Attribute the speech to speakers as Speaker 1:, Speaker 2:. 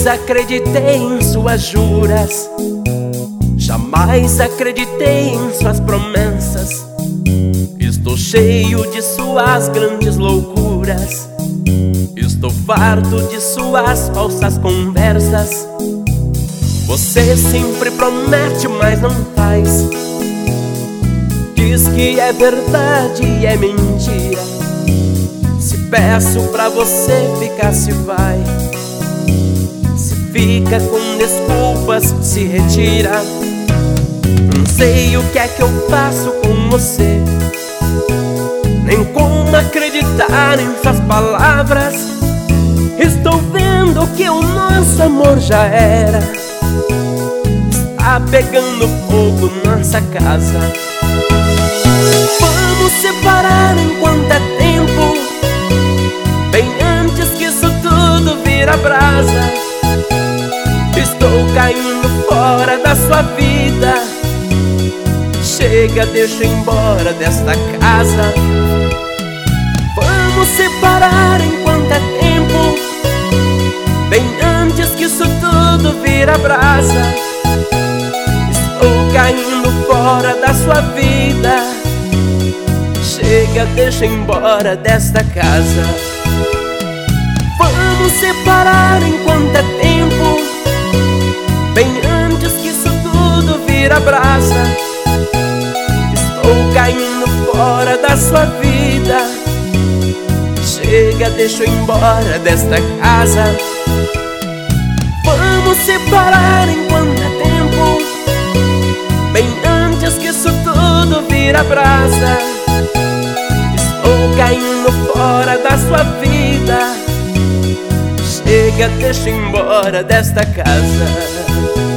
Speaker 1: acreditei em suas juras, jamais acreditei em suas promessas. Estou cheio de suas grandes loucuras, estou farto de suas falsas conversas. Você sempre promete, mas não faz. Diz que é verdade e é mentira. Se peço pra você ficar, se vai. Se fica com desculpas, se retira. Não sei o que é que eu faço com você, nem como acreditar em suas palavras. Estou vendo que o nosso amor já era. Está pegando fogo nossa casa. Vamos separar enquanto é tempo, bem antes que isso tudo vira brasa. Estou caindo fora da sua vida. Chega, deixa eu ir embora desta casa. Vamos separar enquanto é tempo, bem antes que isso tudo vira brasa. Estou caindo fora da sua vida. Chega, deixa eu ir embora desta casa. Vamos separar enquanto é tempo, bem antes que isso tudo vira brasa. Estou caindo fora da sua vida. Chega, deixa eu ir embora desta casa. Vamos separar enquanto é tempo, bem antes que isso tudo vira brasa. Estou caindo fora da sua vida. Chega, deixa eu ir embora desta casa.